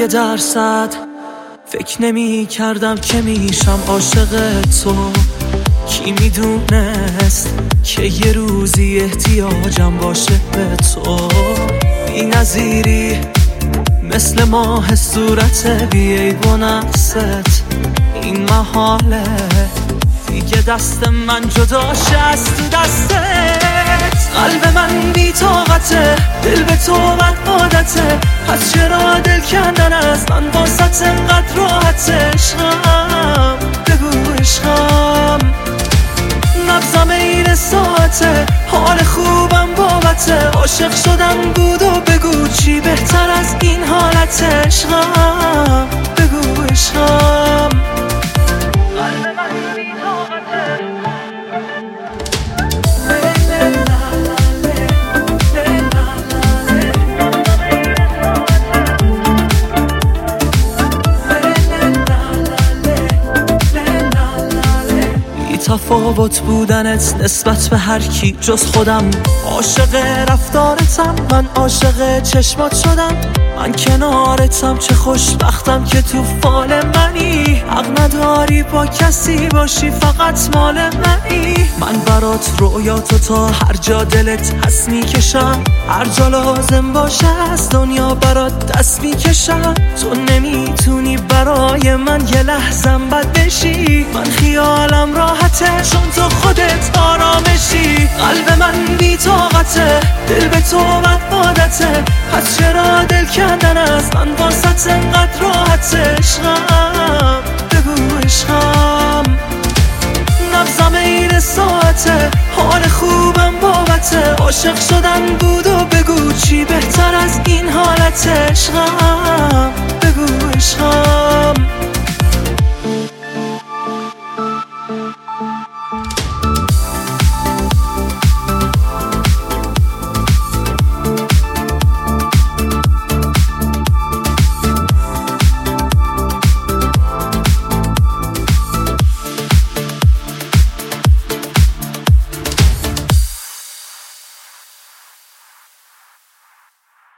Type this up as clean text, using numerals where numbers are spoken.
1% فکر نمی کردم که میشم عاشق تو. کی میدونست که یه روزی احتیاجم باشه به تو. بی نظیری مثل ماه صورت بیعیب و نقصت. این محاله دیگه دست من جداشه از تو دستت. قلب من بی طاقته، دل به تو بد عادته. پس چرا دل کندن از من واسط انقدر راحته؟ عشقم بگو عشقم، نبضم این ساعته، حال خوبم بابته. عاشق شدم بود و بگو چی بهتر از این حالته؟ عشقم بگو عشقم. قلب من بی طاقته. تفاوت بودنت نسبت به هر کی جز خودم. عاشق رفتارتم، من عاشق چشمات شدم. من کنارتم، چه خوشبختم که تو فال منی. حق نداری با کسی باشی، فقط مال منی. من برات رویاتو تا هر جا دلت هست میکشم. هر جا لازم باشه از دنیا برات دست میکشم. تو نمیتونی برای من یه لحظم بد بشی. من خیالم راحته چون تو خودت آرامشی. قلب من بی طاقته، دل به تو بد عادته. پس چرا دل کندن از من واسط انقدر راحته؟ عشقم بگو عشقم، نبضم این ساعته، حال خوبم بابته. عاشق شدن بود و بگو چی بهتر از این حالته؟ عشقم بگو عشقم.